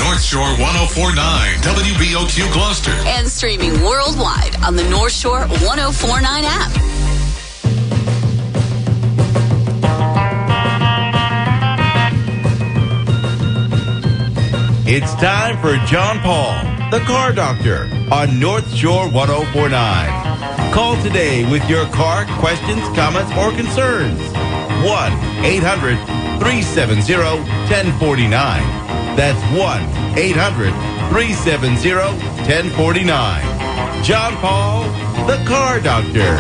North Shore 104.9 WBOQ Gloucester. And streaming worldwide on the North Shore 104.9 app. It's time for John Paul, the Car Doctor, on North Shore 104.9. Call today with your car questions, comments, or concerns. 1-800-370-1049. That's 1-800-370-1049. John Paul, the Car Doctor.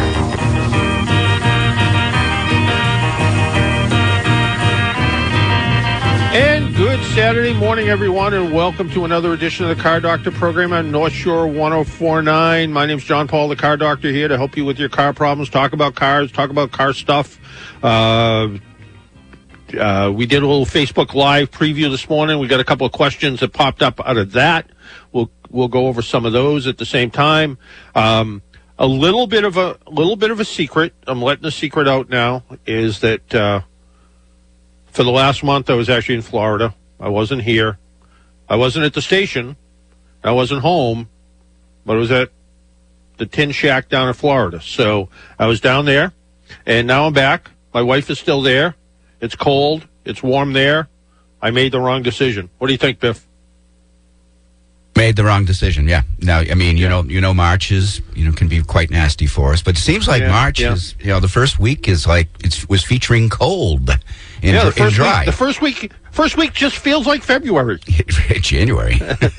And good Saturday morning, everyone, and welcome to another edition of the Car Doctor program on North Shore 104.9. My name's John Paul, the Car Doctor, here to help you with your car problems, talk about cars, talk about car stuff. We did a little Facebook Live preview this morning. We got a couple of questions that popped up out of that. We'll go over some of those at the same time. A little bit of a secret. I'm letting the secret out now. Is that for the last month I was actually in Florida. I wasn't here. I wasn't at the station. I wasn't home, but I was at the Tin Shack down in Florida. So I was down there, and now I'm back. My wife is still there. It's cold. It's warm there. I made the wrong decision. What do you think, Biff? Made the wrong decision, yeah. Now, I mean, you know, March is, can be quite nasty for us, but it seems like March is, the first week is like, was featuring cold and dry. The first week just feels like February. January.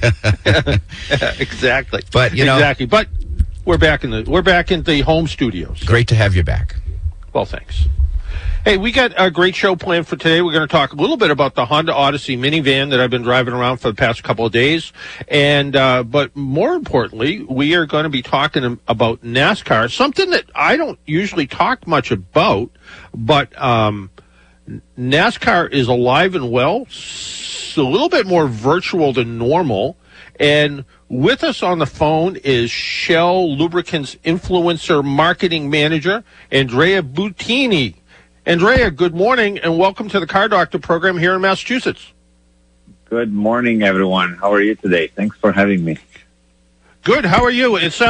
Exactly. But, exactly. But we're back in the home studios. So. Great to have you back. Well, thanks. Hey, we got a great show planned for today. We're going to talk a little bit about the Honda Odyssey minivan that I've been driving around for the past couple of days. And, but more importantly, we are going to be talking about NASCAR, something that I don't usually talk much about, but, NASCAR is alive and well, a little bit more virtual than normal. And with us on the phone is Shell Lubricants Influencer Marketing Manager, Andrea Buttini. Andrea, good morning, and welcome to the Car Doctor program here in Massachusetts. Good morning, everyone. How are you today? Thanks for having me. Good. How are you? You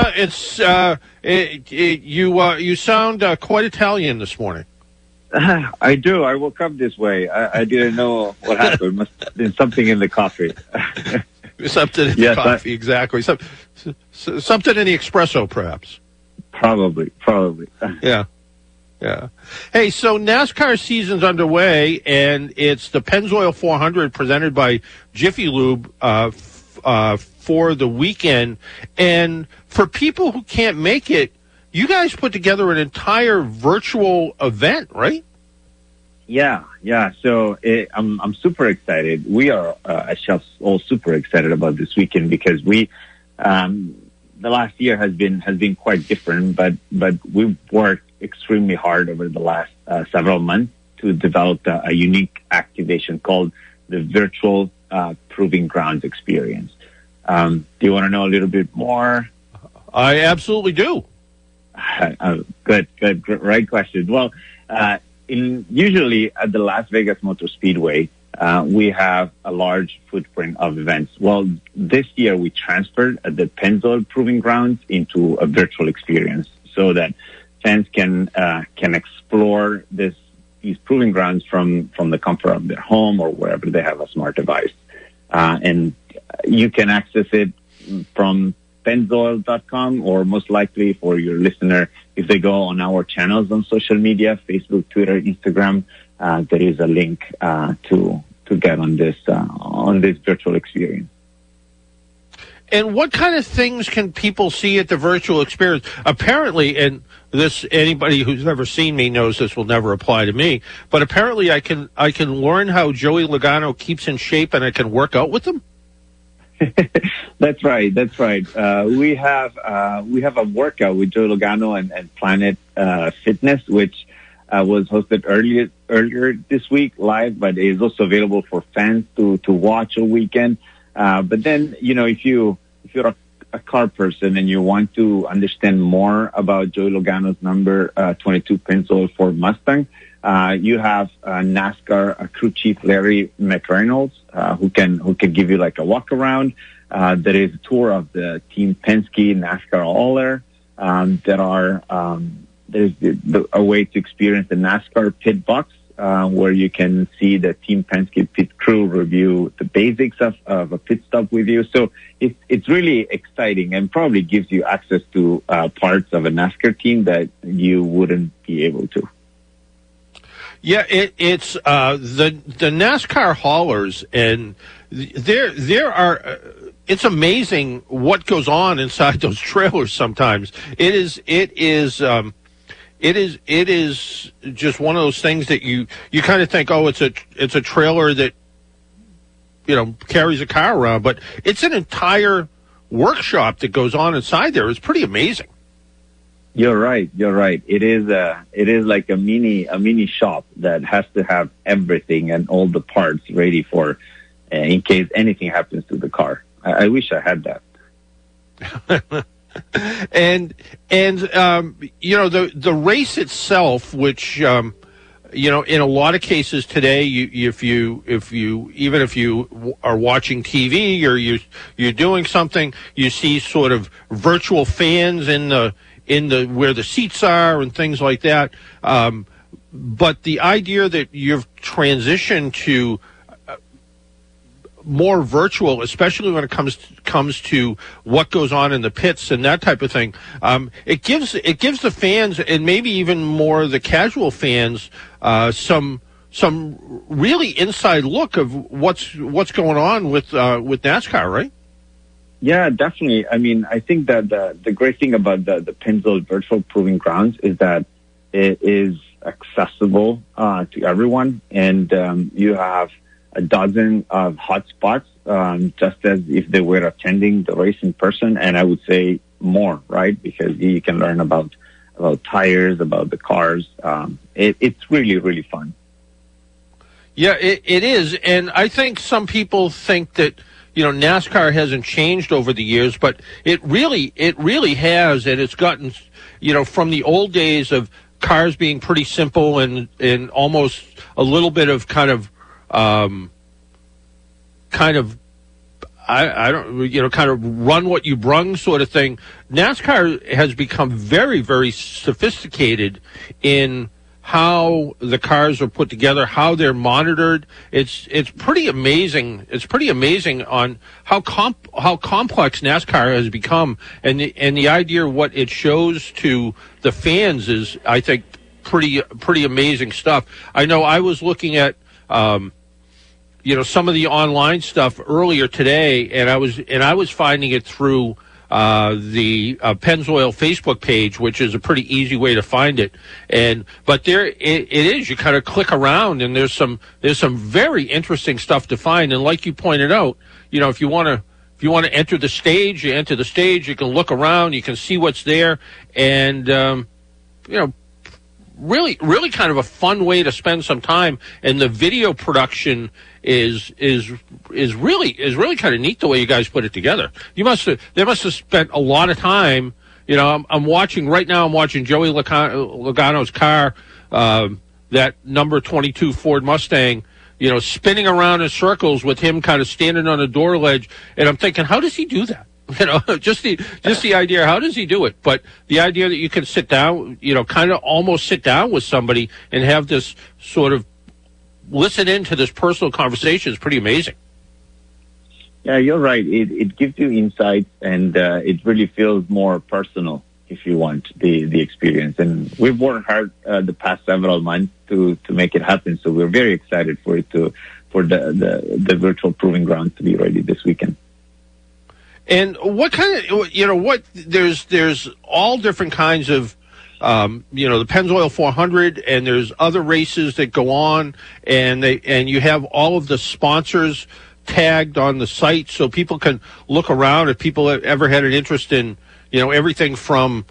sound quite Italian this morning. I do. I woke up this way. I didn't know what happened. Must have been something in the coffee. Something in the coffee, exactly. Something in the espresso, perhaps. Probably. Yeah. Hey, so NASCAR season's underway, and it's the Pennzoil 400 presented by Jiffy Lube for the weekend. And for people who can't make it, you guys put together an entire virtual event, right? Yeah. So I'm super excited. We are at Shell all super excited about this weekend because we the last year has been quite different, but we've worked extremely hard over the last several months to develop a unique activation called the Virtual Proving Grounds Experience. Do you want to know a little bit more? I absolutely do. Good. Right question. Well, usually at the Las Vegas Motor Speedway, we have a large footprint of events. Well, this year we transferred the Pennzoil Proving Grounds into a virtual experience so that fans can explore these proving grounds from the comfort of their home or wherever they have a smart device. And you can access it from Pennzoil.com, or most likely for your listener, if they go on our channels on social media, Facebook, Twitter, Instagram, there is a link to get on this virtual experience. And what kind of things can people see at the virtual experience? Apparently, and anybody who's never seen me knows this will never apply to me, but apparently I can learn how Joey Logano keeps in shape and I can work out with him. That's right. We have a workout with Joey Logano and Planet Fitness, which was hosted earlier this week live, but it is also available for fans to watch all weekend. But then, if you're a car person and you want to understand more about Joey Logano's number 22 Pennzoil Ford Mustang, You have NASCAR crew chief Larry McReynolds, who can give you like a walk around. There is a tour of the Team Penske NASCAR All-Air. There's a way to experience the NASCAR pit box, where you can see the Team Penske pit crew review the basics of a pit stop with you. So it's really exciting and probably gives you access to parts of a NASCAR team that you wouldn't be able to. Yeah, it's the NASCAR haulers, and there are. It's amazing what goes on inside those trailers. Sometimes it is just one of those things that you kind of think, oh, it's a trailer that carries a car around, but it's an entire workshop that goes on inside there. It's pretty amazing. You're right. It is like a mini shop that has to have everything and all the parts ready for in case anything happens to the car. I wish I had that. and the race itself, which in a lot of cases today, if you are watching TV or you're doing something, you see sort of virtual fans in the where the seats are and things like that. But the idea that you've transitioned to more virtual, especially when it comes to what goes on in the pits and that type of thing, it gives the fans, and maybe even more the casual fans, some really inside look of what's going on with NASCAR, right? Yeah, definitely. I mean, I think that the great thing about the Pennzoil Virtual Proving Grounds is that it is accessible to everyone, and you have a dozen of hot spots, just as if they were attending the race in person, and I would say more, right? Because you can learn about tires, about the cars. It's really, really fun. Yeah, it is, and I think some people think that NASCAR hasn't changed over the years, but it really has, and it's gotten from the old days of cars being pretty simple and almost a little bit of kind of run what you brung sort of thing. NASCAR has become very, very sophisticated in how the cars are put together, how they're monitored. It's pretty amazing. It's pretty amazing on how complex NASCAR has become, and the idea of what it shows to the fans is, I think, pretty amazing stuff. I know I was looking at some of the online stuff earlier today, and I was finding it through the Pennzoil Facebook page, which is a pretty easy way to find it. But there it is. You kind of click around, and there's some very interesting stuff to find. And like you pointed out, if you want to enter the stage, you enter the stage. You can look around, you can see what's there, and really, really kind of a fun way to spend some time. And the video production is really kind of neat the way you guys put it together. They must have spent a lot of time. I'm watching right now. I'm watching Joey Logano's car, that number 22 Ford Mustang, spinning around in circles with him kind of standing on a door ledge, and I'm thinking, how does he do that? Just the idea, how does he do it? But the idea that you can sit down, kind of almost sit down with somebody and have this sort of listen into this personal conversation is pretty amazing. Yeah, you're right. It gives you insights, and it really feels more personal, if you want, the experience. And we've worked hard the past several months to make it happen. So we're very excited for the virtual proving ground to be ready this weekend. And what kind of, there's all different kinds of, the Pennzoil 400, and there's other races that go on, and you have all of the sponsors tagged on the site so people can look around if people have ever had an interest in, everything from,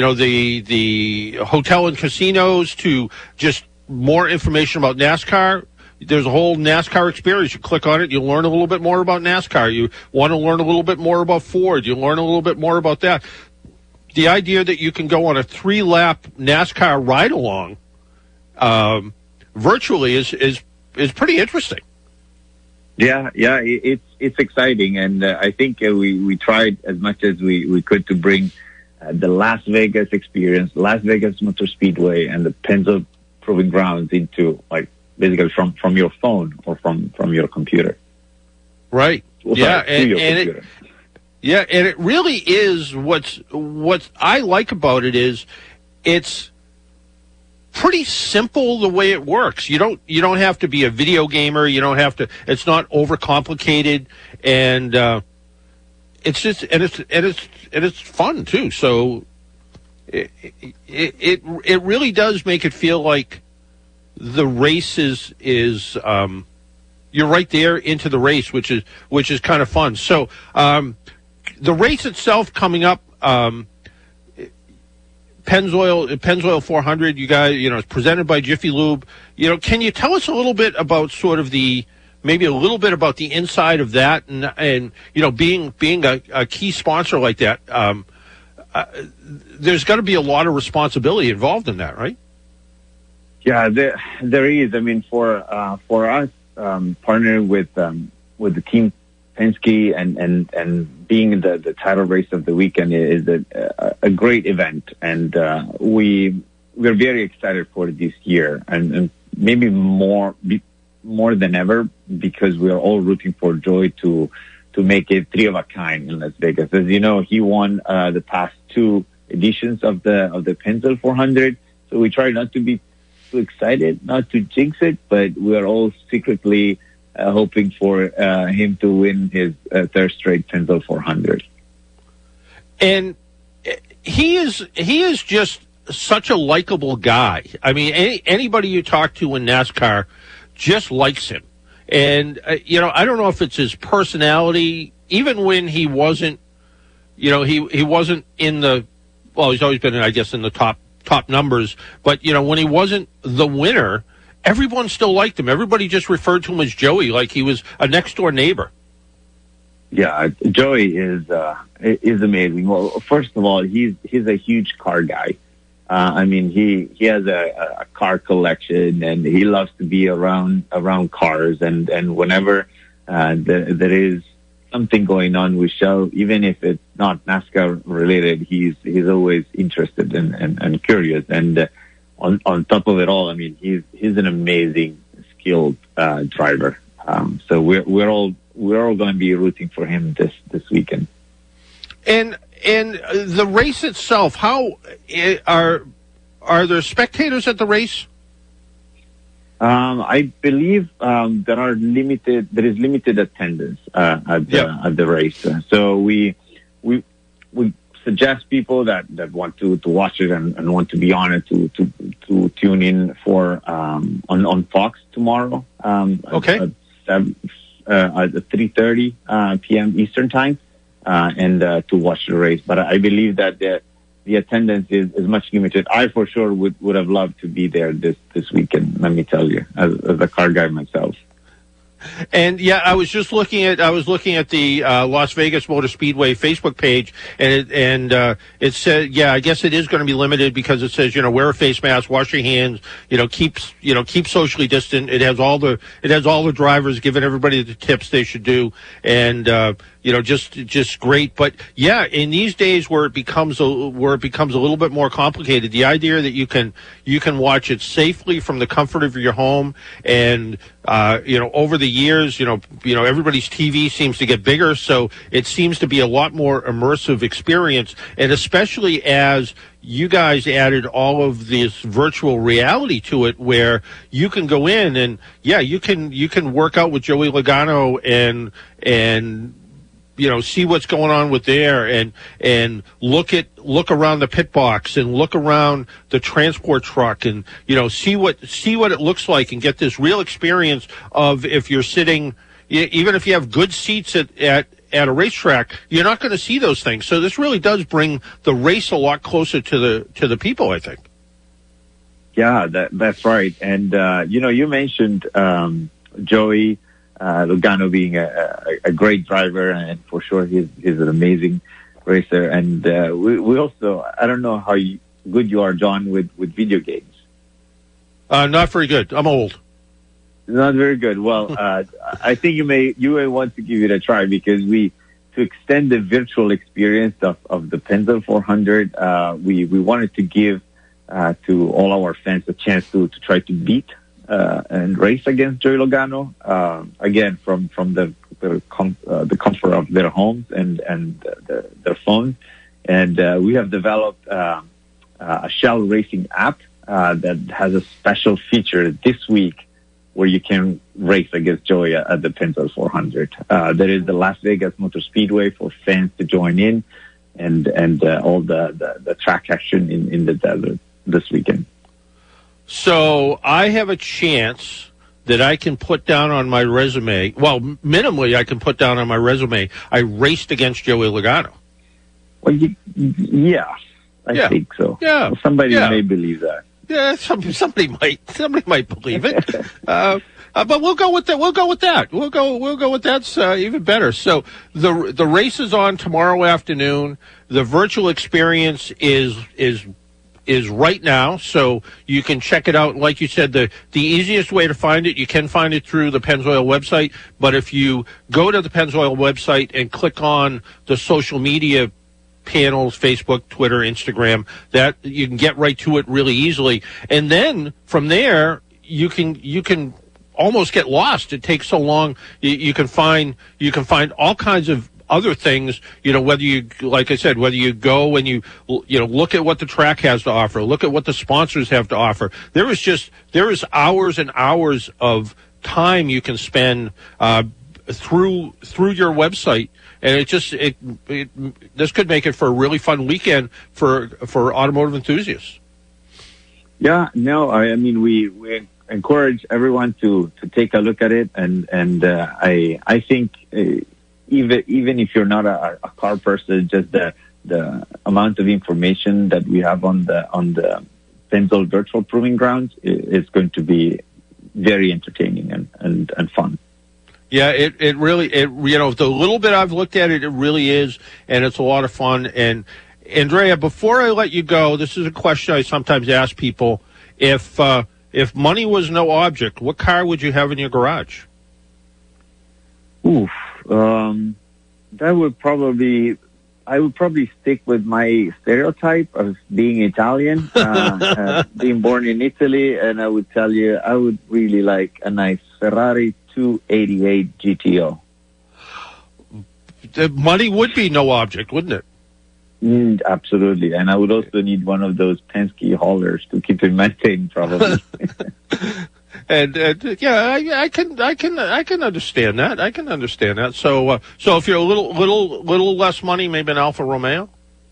the hotel and casinos to just more information about NASCAR. There's a whole NASCAR experience. You click on it, you learn a little bit more about NASCAR. You want to learn a little bit more about Ford. You learn a little bit more about that. The idea that you can go on a 3-lap NASCAR ride-along virtually is pretty interesting. Yeah, it's exciting, and I think we tried as much as we could to bring the Las Vegas experience, Las Vegas Motor Speedway, and the Pennzoil Proving Grounds into basically from your phone or from your computer. Right. Well, yeah, and it really is what I like about it is it's pretty simple the way it works. You don't have to be a video gamer. You don't have to. It's not overcomplicated, and it's just it's fun too. So it really does make it feel like the race is you're right there into the race, which is kind of fun. So the race itself coming up. Pennzoil 400, you guys, it's presented by Jiffy Lube. Can you tell us a little bit about sort of maybe a little bit about the inside of that, and being a key sponsor like that, there's got to be a lot of responsibility involved in that, right? Yeah, there is. I mean, for us, partnering with the team Penske and being the title race of the weekend is a great event, and we're very excited for this year, and maybe more than ever, because we are all rooting for Joey to make it three of a kind in Las Vegas. As you know, he won the past two editions of the Pennzoil 400, so we try not to be too excited, not to jinx it, but we are all secretly hoping for him to win his third straight Pennzoil 400. And he is just such a likable guy. I mean, anybody you talk to in NASCAR just likes him. And, I don't know if it's his personality, even when he wasn't, he wasn't in he's always been, I guess, in the top numbers. But, when he wasn't the winner, everyone still liked him. Everybody just referred to him as Joey, like he was a next-door neighbor. Yeah, Joey is amazing. Well, first of all, he's a huge car guy. I mean, he has a car collection, and he loves to be around cars. And whenever there is something going on with show, even if it's not NASCAR related, he's always interested and curious. And on top of it all, I mean, he's an amazing, skilled driver. So we're all going to be rooting for him this weekend. And the race itself, how are there spectators at the race? I believe there is limited attendance at the race. So we suggest people that want to watch it and want to be on it to tune in for on Fox tomorrow. Okay. At 3:30 p.m. Eastern time, and to watch the race. But I believe that the attendance is much limited. I for sure would have loved to be there this weekend. Let me tell you, as a car guy myself. And yeah, I was looking at the Las Vegas Motor Speedway Facebook page, and it said, I guess it is going to be limited because it says, wear a face mask, wash your hands, keep socially distant. It has all the drivers giving everybody the tips they should do, and just great. But yeah, in these days where it becomes a little bit more complicated, the idea that you can watch it safely from the comfort of your home, and over the years, everybody's TV seems to get bigger, so it seems to be a lot more immersive experience, and especially as you guys added all of this virtual reality to it, where you can go in and you can work out with Joey Logano and see what's going on with there, and look around the pit box and look around the transport truck, and see what it looks like, and get this real experience of, if you're sitting, even if you have good seats at a racetrack, you're not going to see those things. So this really does bring the race a lot closer to the people, I think. Yeah, that's right. And you mentioned Joey Logano being a great driver, and for sure he's an amazing racer. And we also, I don't know how good you are, John, with video games. Not very good. I'm old. Not very good. Well, I think you may want to give it a try because to extend the virtual experience of the Pennzoil 400, we wanted to give to all our fans a chance to try to beat and race against Joey Logano, again from the comfort of their homes and their phones. And we have developed a Shell Racing app that has a special feature this week where you can race against Joey at the Pennzoil 400. There is the Las Vegas Motor Speedway for fans to join in, and all the track action in the desert this weekend. So I have a chance that I can put down on my resume. Well, minimally, I can put down on my resume, I raced against Joey Logano. Well, yeah, I think so. Yeah, well, somebody may believe that. Yeah, somebody might believe it. But we'll go with that. We'll go with that. We'll go with that's even better. So the race is on tomorrow afternoon. The virtual experience is right now, so you can check it out. Like you said, the easiest way to find it, you can find it through the Pennzoil website. But if you go to the Pennzoil website and click on the social media panels, Facebook, Twitter, Instagram, that you can get right to it really easily. And then from there, you can almost get lost. It takes so long. You can find all kinds of other things, whether you, like I said, whether you go and you look at what the track has to offer, look at what the sponsors have to offer. There is hours and hours of time you can spend through your website, and this could make it for a really fun weekend for automotive enthusiasts. Yeah, no, I mean we encourage everyone to take a look at it, and I think even if you're not a car person, just the amount of information that we have on the Pennzoil Virtual Proving Grounds is going to be very entertaining and fun. Yeah, it really, the little bit I've looked at it, it really is, and it's a lot of fun. And Andrea, before I let you go, this is a question I sometimes ask people: if money was no object, what car would you have in your garage? Oof, I would probably stick with my stereotype of being Italian, being born in Italy, and I would tell you I would really like a nice Ferrari 288 GTO. The money would be no object, wouldn't it? Absolutely, and I would also need one of those Penske haulers to keep it maintained, probably. And yeah, I can understand that. I can understand that. So if you're a little less money, maybe an Alfa Romeo.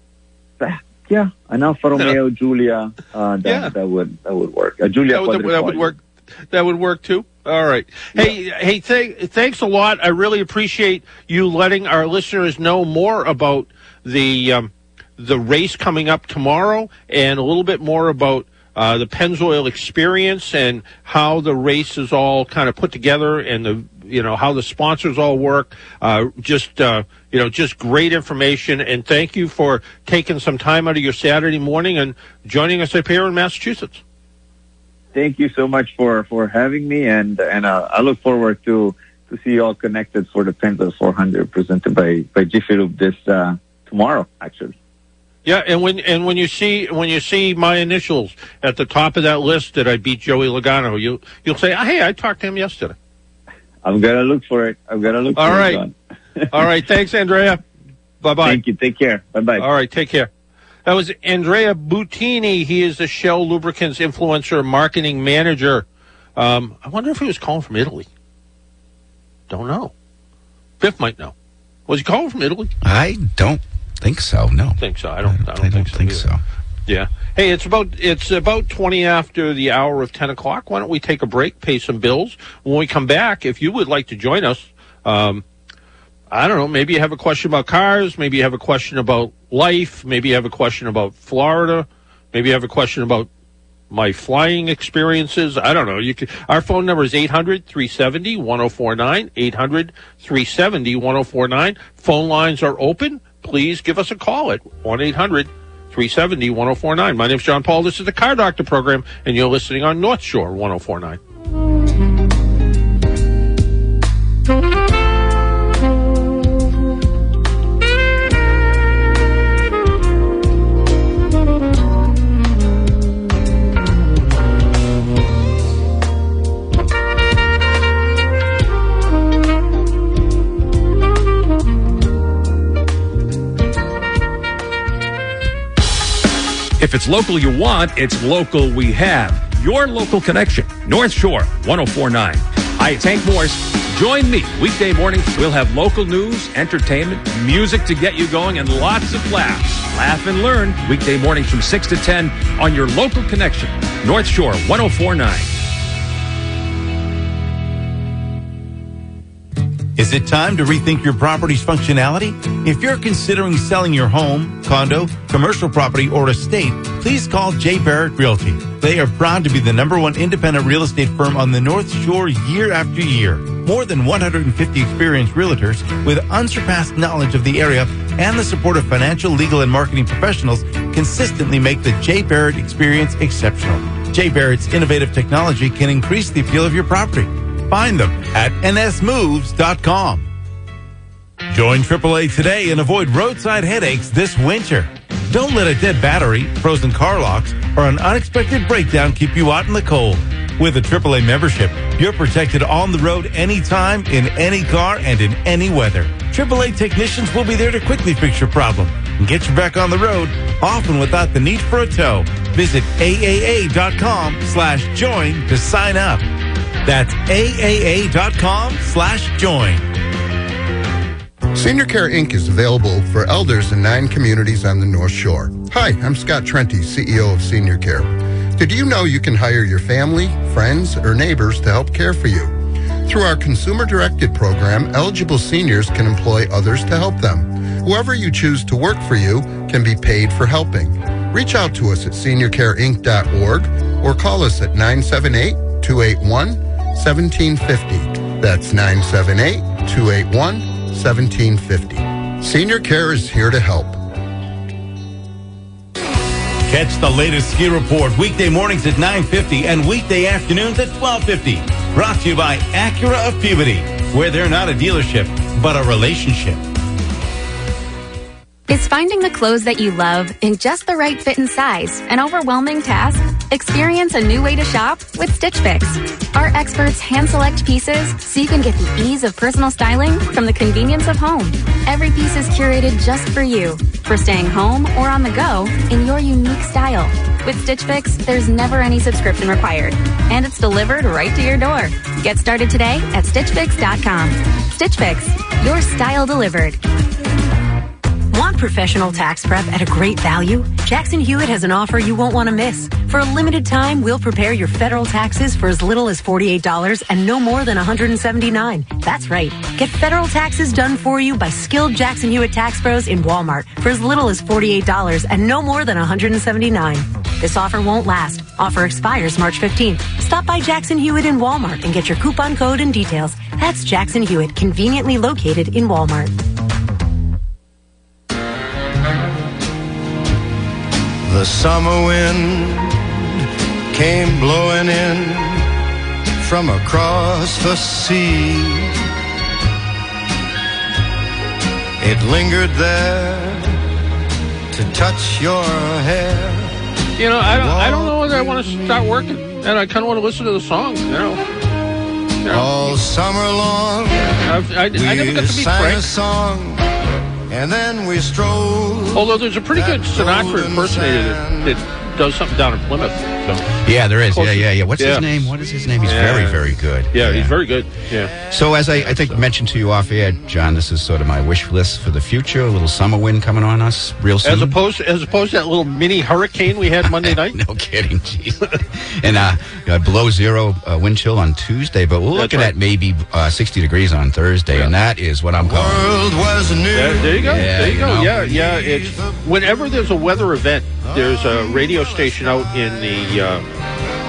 Yeah, an Alfa Romeo Giulia. That would work. A Giulia that would work. That would work too. All right. Hey, thanks a lot. I really appreciate you letting our listeners know more about the race coming up tomorrow, and a little bit more about the Pennzoil experience and how the race is all kind of put together, and how the sponsors all work. Just great information. And thank you for taking some time out of your Saturday morning and joining us up here in Massachusetts. Thank you so much for having me, and I look forward to see you all connected for the Pennzoil 400 presented by Jiffy Lube this tomorrow, actually. Yeah, and when you see my initials at the top of that list that I beat Joey Logano, you'll say, "Hey, I talked to him yesterday." I'm gonna look for it. All right. All right. Thanks, Andrea. Bye bye. Thank you. Take care. Bye bye. All right. Take care. That was Andrea Buttini. He is the Shell Lubricants Influencer Marketing Manager. I wonder if he was calling from Italy. Don't know. Biff might know. Was he calling from Italy? I don't think so. No. Think so. I don't think so. Yeah. Hey, it's about 20 after the hour of 10 o'clock. Why don't we take a break, pay some bills? When we come back, if you would like to join us, I don't know, maybe you have a question about cars, maybe you have a question about life, maybe you have a question about Florida, maybe you have a question about my flying experiences. I don't know. Our phone number is 800-370-1049, 800-370-1049. Phone lines are open. Please give us a call at 1-800 888-370-1049. My name's John Paul. This is the Car Doctor program, and you're listening on North Shore 1049. If it's local you want, it's local we have. Your local connection, North Shore 1049. Hi, it's Hank Morse. Join me weekday mornings. We'll have local news, entertainment, music to get you going, and lots of laughs. Laugh and learn weekday mornings from 6 to 10 on your local connection, North Shore 1049. Is it time to rethink your property's functionality? If you're considering selling your home, condo, commercial property, or estate, please call J. Barrett Realty. They are proud to be the #1 independent real estate firm on the North Shore year after year. More than 150 experienced realtors with unsurpassed knowledge of the area and the support of financial, legal, and marketing professionals consistently make the J. Barrett experience exceptional. J. Barrett's innovative technology can increase the appeal of your property. Find them at nsmoves.com. Join AAA today and avoid roadside headaches this winter. Don't let a dead battery, frozen car locks, or an unexpected breakdown keep you out in the cold. With a AAA membership, you're protected on the road anytime, in any car, and in any weather. AAA technicians will be there to quickly fix your problem and get you back on the road, often without the need for a tow. Visit AAA.com/join to sign up. That's AAA.com/join. Senior Care Inc. is available for elders in 9 communities on the North Shore. Hi, I'm Scott Trenty, CEO of Senior Care. Did you know you can hire your family, friends, or neighbors to help care for you? Through our consumer-directed program, eligible seniors can employ others to help them. Whoever you choose to work for you can be paid for helping. Reach out to us at seniorcareinc.org or call us at 978-281-1750. That's 978-281-1750. Senior Care is here to help. Catch the latest ski report weekday mornings at 9:50 and weekday afternoons at 12:50. Brought to you by Acura of Peabody, where they're not a dealership, but a relationship. Is finding the clothes that you love in just the right fit and size an overwhelming task? Experience a new way to shop with Stitch Fix. Our experts hand-select pieces so you can get the ease of personal styling from the convenience of home. Every piece is curated just for you, for staying home or on the go in your unique style. With Stitch Fix, there's never any subscription required, and it's delivered right to your door. Get started today at StitchFix.com. Stitch Fix, your style delivered. Want professional tax prep at a great value? Jackson Hewitt has an offer you won't want to miss. For a limited time, we'll prepare your federal taxes for as little as $48 and no more than $179. That's right. Get federal taxes done for you by skilled Jackson Hewitt tax pros in Walmart for as little as $48 and no more than $179. This offer won't last. Offer expires March 15th. Stop by Jackson Hewitt in Walmart and get your coupon code and details. That's Jackson Hewitt, conveniently located in Walmart. The summer wind came blowing in from across the sea. It lingered there to touch your hair. You know, I don't know whether I want to start working, and I kind of want to listen to the song. You know. All summer long, I never got to be sang Frank. a song. And then we strolled. Although there's a pretty good Sinatra impersonator that does something down in Plymouth. So. Yeah, there is. Yeah. What's his name? What is his name? He's very, very good. Yeah, he's very good. Yeah. So as I think mentioned to you off air, John, this is sort of my wish list for the future. A little summer wind coming on us real soon. As opposed to that little mini hurricane we had Monday night. No kidding, jeez. And below zero wind chill on Tuesday, but we're looking at maybe 60 degrees on Thursday, and that is what I'm calling. World was new. There you go. Yeah, there you go. know. Yeah. It's whenever there's a weather event, there's a radio station out in the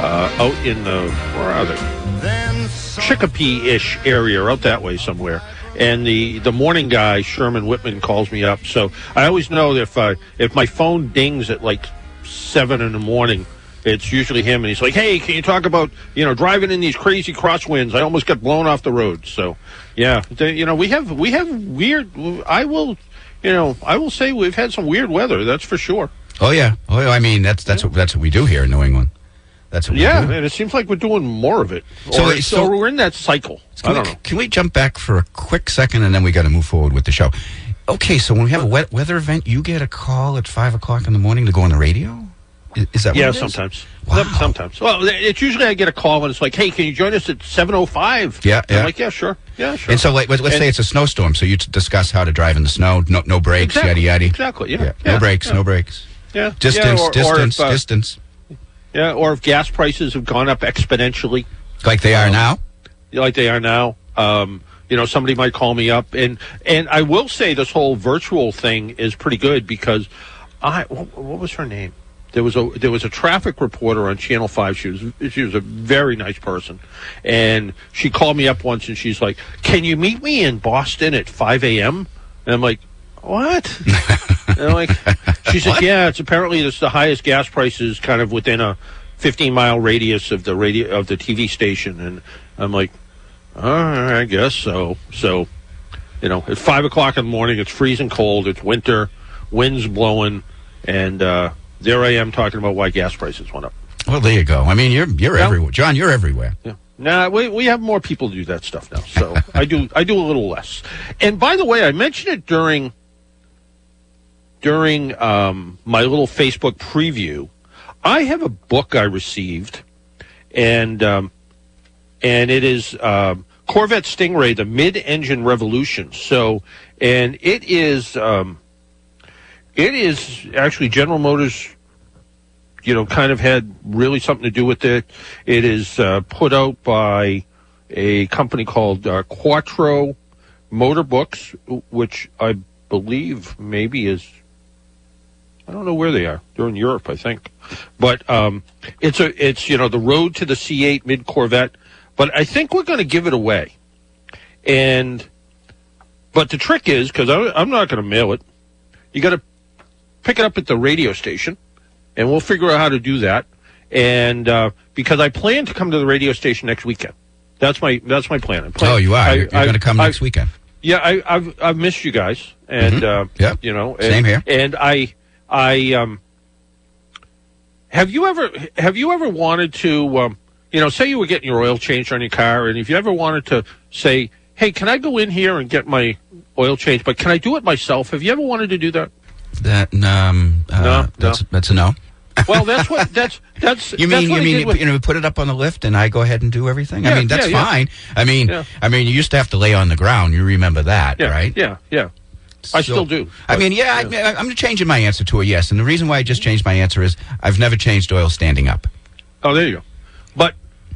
where are they? Chicopee-ish area, out that way somewhere. and the morning guy, Sherman Whitman, calls me up. So I always know that if my phone dings at like 7 in the morning, it's usually him, and he's like, "Hey, can you talk about driving in these crazy crosswinds? I almost got blown off the road." So, yeah, we have weird. I will say we've had some weird weather. That's for sure. Oh yeah. I mean, that's what we do here in New England. That's what we do. And it seems like we're doing more of it. So we're in that cycle. I don't know. Can we jump back for a quick second, and then we got to move forward with the show? Okay, so when we have a wet weather event, you get a call at 5 o'clock in the morning to go on the radio? Is that what it is? Sometimes. Wow. Sometimes. Well, it's usually I get a call and it's like, "Hey, can you join us at 7:05?" Yeah. I'm like, "Yeah, sure. Yeah, sure." And so, let's say it's a snowstorm, so you discuss how to drive in the snow, no brakes, exactly. yada. Exactly, yeah. No brakes. Yeah. Distance. Yeah, or if gas prices have gone up exponentially. Like they are now? Like they are now. Somebody might call me up. And I will say this whole virtual thing is pretty good because what was her name? There was a traffic reporter on Channel 5. She was a very nice person. And she called me up once and she's like, "Can you meet me in Boston at 5 a.m.? And I'm like, "What?" And I'm like, she said, "Yeah, it's the highest gas prices kind of within a 15-mile radius of the TV station." And I'm like, "All right, I guess so." So, at 5 o'clock in the morning, it's freezing cold, it's winter, wind's blowing, and there I am talking about why gas prices went up. Well, there you go. I mean, you're everywhere, John. You're everywhere. Yeah. Nah, we have more people do that stuff now, so I do a little less. And by the way, I mentioned it during my little Facebook preview. I have a book I received, and it is Corvette Stingray: The Mid-Engine Revolution. So, and it is actually General Motors, kind of had really something to do with it. It is put out by a company called Quattro Motor Books, which I believe maybe is, I don't know where they are. They're in Europe, I think. But it's the road to the C8 mid Corvette. But I think we're going to give it away. But the trick is, because I'm not going to mail it, you got to pick it up at the radio station, and we'll figure out how to do that. And because I plan to come to the radio station next weekend, that's my plan. Oh, you are? You're going to come next weekend? Yeah, I've missed you guys, and same here. And I have you ever wanted to say you were getting your oil changed on your car, and if you ever wanted to say, "Hey, can I go in here and get my oil changed, but can I do it myself?" Have you ever wanted to do that? No. That's a no. Well, that's you mean put it up on the lift and I go ahead and do everything? Yeah, I mean, that's fine. I mean, you used to have to lay on the ground. You remember that, right? Yeah. I still do. I'm changing my answer to a yes, and the reason why I just changed my answer is I've never changed oil standing up. Oh, there you go. But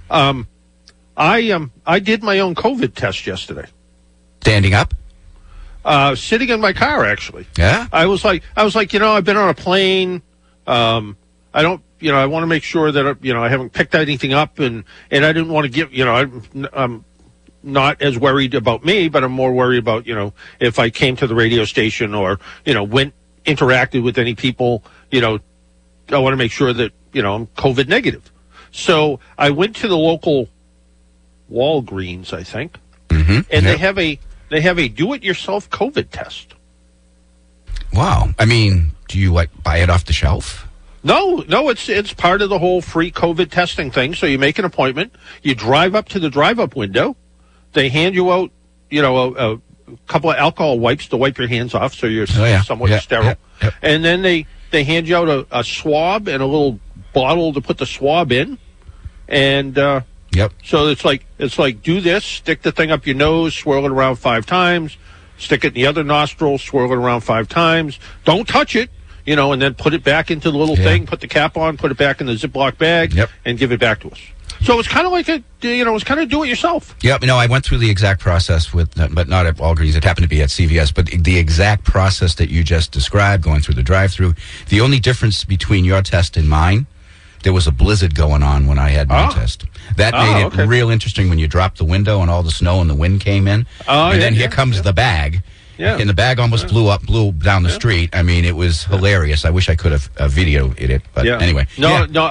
I did my own COVID test yesterday. Standing up? Sitting in my car, actually. Yeah. I was like, I've been on a plane. I don't, I want to make sure that I haven't picked anything up, and I didn't want to give, I'm not as worried about me, but I'm more worried about, if I came to the radio station or, interacted with any people, I want to make sure that, I'm COVID negative. So I went to the local Walgreens, I think, and they have a do-it-yourself COVID test. Wow. I mean, do you buy it off the shelf? No, it's part of the whole free COVID testing thing. So you make an appointment, you drive up to the drive-up window, they hand you out, a couple of alcohol wipes to wipe your hands off so you're somewhat sterile. Yeah. And then they hand you out a swab and a little bottle to put the swab in. And so it's like do this, stick the thing up your nose, swirl it around 5 times, stick it in the other nostril, swirl it around 5 times. Don't touch it, and then put it back into the little thing, put the cap on, put it back in the Ziploc bag, and give it back to us. So it's kind of like it's kind of do it yourself. Yep. I went through the exact process but not at Walgreens. It happened to be at CVS. But the exact process that you just described, going through the drive-through. The only difference between your test and mine, there was a blizzard going on when I had my test. That made it real interesting when you dropped the window and all the snow and the wind came in. And then here comes the bag. Yeah. And the bag almost blew down the street. I mean, it was hilarious. I wish I could have videoed it. But anyway. No,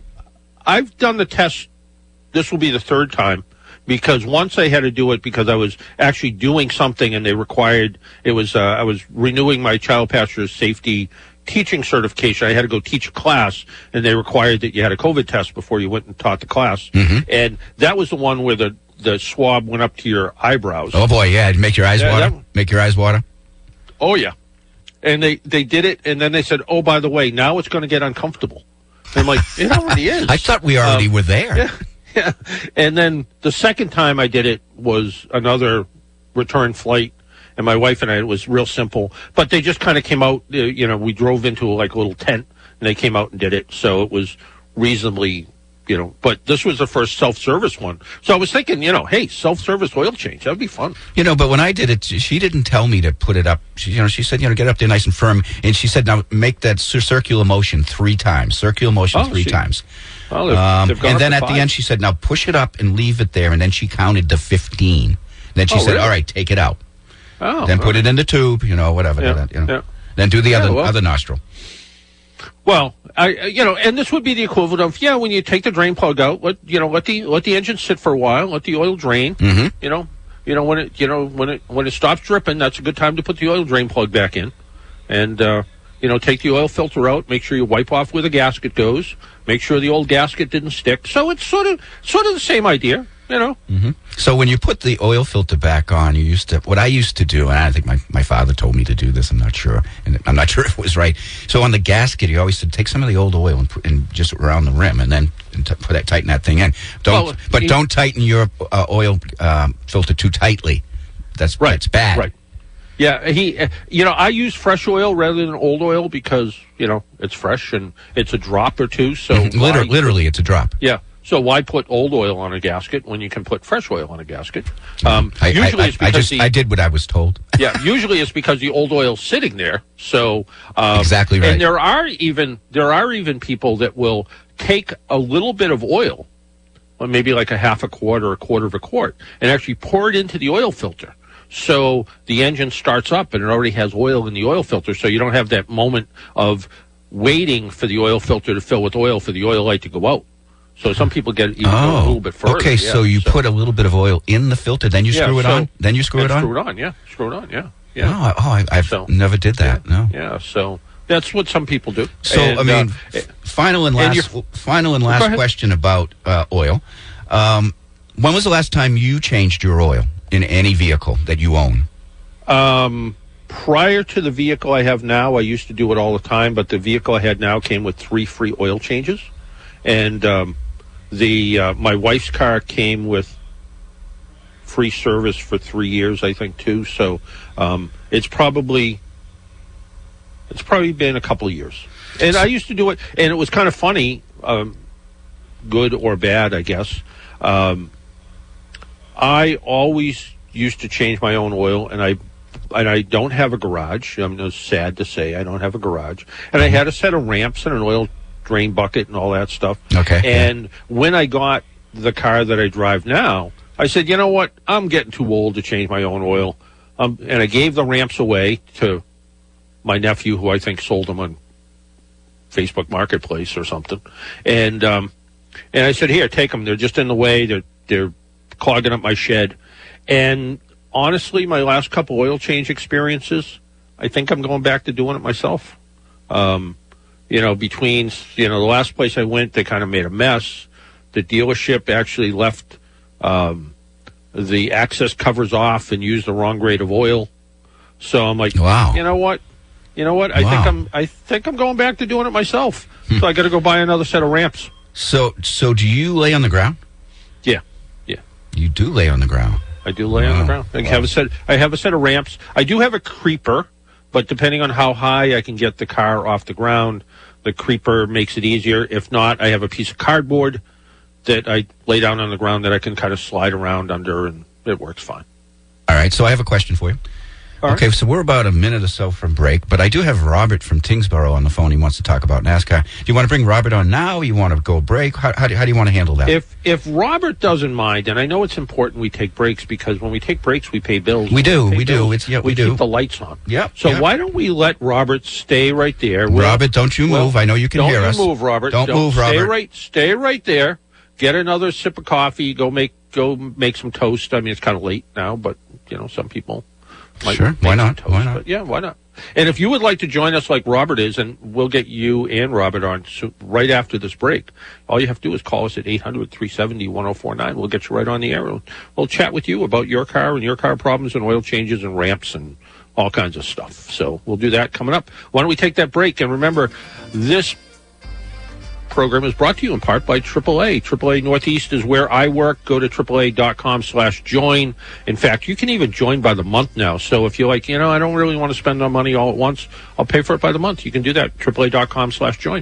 I've done the test. This will be the third time. Because once I had to do it because I was actually doing something and they required, I was renewing my child passenger safety teaching certification. I had to go teach a class and they required that you had a COVID test before you went and taught the class. Mm-hmm. And that was the one where the swab went up to your eyebrows. Oh boy, yeah. Make your eyes water? Make your eyes water? Oh yeah. And they did it and then they said, oh, by the way, now it's going to get uncomfortable. And I'm like, it already is. I thought we already were there. Yeah. Yeah, and then the second time I did it was another return flight, and my wife and I, it was real simple. But they just kind of came out, we drove into like a little tent, and they came out and did it. So it was reasonably, but this was the first self-service one. So I was thinking, hey, self-service oil change, that would be fun. But when I did it, she didn't tell me to put it up. She said, get up there nice and firm. And she said, now make that circular motion 3 times. Circular motion 3 times. Well, and then at the end, she said, now push it up and leave it there. And then she counted to 15. Then she said, really? All right, take it out. Then put it in the tube, whatever. Yeah. Then do the other nostril. Well, and this would be the equivalent of, when you take the drain plug out, let the engine sit for a while, let the oil drain. Mm-hmm. When it stops dripping, that's a good time to put the oil drain plug back in. And, take the oil filter out, make sure you wipe off where the gasket goes, make sure the old gasket didn't stick. So it's sort of the same idea, Mm-hmm. So when you put the oil filter back on, what I used to do, and I think my father told me to do this, I'm not sure, and I'm not sure if it was right. So on the gasket, you always said, take some of the old oil and just around the rim, and then tighten that thing in. Don't tighten your oil filter too tightly. That's bad. Right. Yeah, I use fresh oil rather than old oil because, it's fresh and it's a drop or two. So literally, it's a drop. Yeah. So why put old oil on a gasket when you can put fresh oil on a gasket? I did what I was told. Yeah, usually it's because the old oil's sitting there. So exactly right. And there are even people that will take a little bit of oil, or maybe like a half a quart or a quarter of a quart, and actually pour it into the oil filter. So the engine starts up and it already has oil in the oil filter, so you don't have that moment waiting for the oil filter to fill with oil for the oil light to go out. So some people get even a little bit further. Okay, so you put a little bit of oil in the filter, then you screw it on? Then you screw it on? Screw it on, yeah. Screw it on, yeah. I've never did that, no. Yeah, so that's what some people do. So, and, final and last question about oil. When was the last time you changed your oil in any vehicle that you own? Prior to the vehicle I have now, I used to do it all the time, but the vehicle I had now came with 3 free oil changes. And my wife's car came with free service for 3 years, I think, too. So it's probably been a couple of years. And I used to do it, and it was kind of funny, good or bad, I guess. I always used to change my own oil, and I don't have a garage. I'm sad to say I don't have a garage. And I had a set of ramps and an oil drain bucket and all that stuff. Okay. And when I got the car that I drive now, I said, you know what? I'm getting too old to change my own oil. And I gave the ramps away to my nephew, who I think sold them on Facebook Marketplace or something. And I said, here, take them. They're just in the way. They're clogging up my shed. And honestly, my last couple oil change experiences, I think I'm going back to doing it myself. Between, the last place I went, they kind of made a mess. The dealership actually left the access covers off and used the wrong grade of oil. So I'm like, wow. You know what? Wow. I think I'm going back to doing it myself. So I got to go buy another set of ramps. So do you lay on the ground? Yeah. You do lay on the ground. I do lay on the ground. I have a set of ramps. I do have a creeper, but depending on how high I can get the car off the ground, the creeper makes it easier. If not, I have a piece of cardboard that I lay down on the ground that I can kind of slide around under, and it works fine. All right, so I have a question for you. Okay, so we're about a minute or so from break, but I do have Robert from Tingsboro on the phone. He wants to talk about NASCAR. Do you want to bring Robert on now, or you want to go break? How do you want to handle that? If Robert doesn't mind, and I know it's important we take breaks, because when we take breaks, we pay bills. We do. We do. Keep the lights on. Yep. So why don't we let Robert stay right there? Robert, don't you move. I know you can hear us. Don't move, Robert. Don't move, Robert. Stay right there. Get another sip of coffee. Go make some toast. I mean, it's kind of late now, but some people might. Sure. Why not? Toast, why not? But yeah, why not? And if you would like to join us like Robert is, and we'll get you and Robert on right after this break, all you have to do is call us at 800-370-1049. We'll get you right on the air. We'll chat with you about your car and your car problems and oil changes and ramps and all kinds of stuff. So we'll do that coming up. Why don't we take that break? And remember, this program is brought to you in part by AAA. AAA Northeast is where I work. Go to AAA.com/join. In fact, you can even join by the month now. So if you're like, I don't really want to spend our money all at once, I'll pay for it by the month. You can do that. AAA.com/join.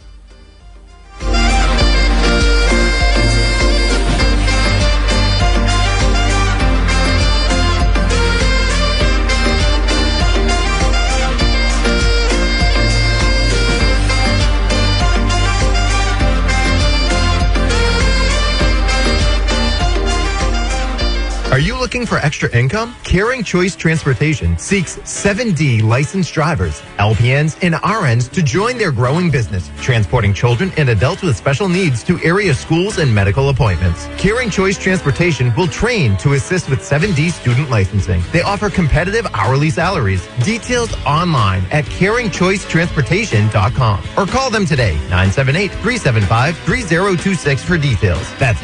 Are you looking for extra income? Caring Choice Transportation seeks 7D licensed drivers, LPNs, and RNs to join their growing business, transporting children and adults with special needs to area schools and medical appointments. Caring Choice Transportation will train to assist with 7D student licensing. They offer competitive hourly salaries. Details online at caringchoicetransportation.com or call them today, 978-375-3026 for details. That's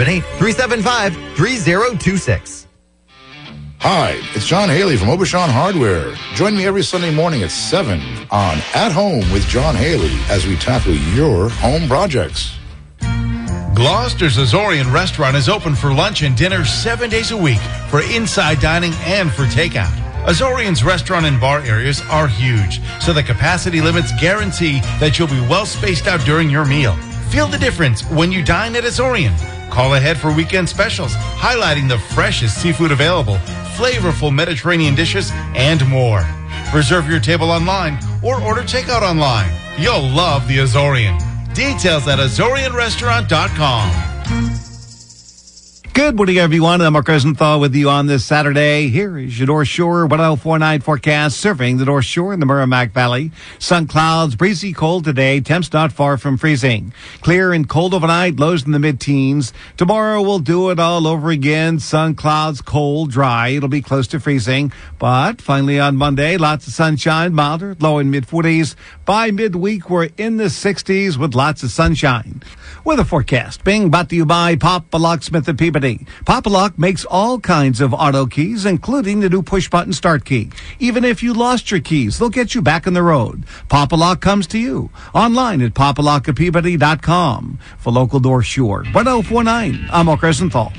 978-375-3026. Hi, it's John Haley from Aubuchon Hardware. Join me every Sunday morning at 7 on At Home with John Haley as we tackle your home projects. Gloucester's Azorian Restaurant is open for lunch and dinner 7 days a week for inside dining and for takeout. Azorian's restaurant and bar areas are huge, so the capacity limits guarantee that you'll be well spaced out during your meal. Feel the difference when you dine at Azorian. Call ahead for weekend specials, highlighting the freshest seafood available, flavorful Mediterranean dishes, and more. Reserve your table online or order takeout online. You'll love the Azorian. Details at AzorianRestaurant.com. Good morning, everyone. I'm Mark Rosenthal with you on this Saturday. Here is your North Shore 1049 forecast, serving the North Shore in the Merrimack Valley. Sun clouds, breezy cold today. Temps not far from freezing. Clear and cold overnight, lows in the mid-teens. Tomorrow we'll do it all over again. Sun clouds, cold, dry. It'll be close to freezing. But finally on Monday, lots of sunshine, milder, low in mid-40s. By midweek, we're in the 60s with lots of sunshine. Weather forecast being brought to you by Papa Locksmith and Peabody. Papa Lock makes all kinds of auto keys, including the new push-button start key. Even if you lost your keys, they'll get you back on the road. Papa Lock comes to you online at papalockatpeabody.com. For local North Shore 1049, I'm Mark Rosenthal.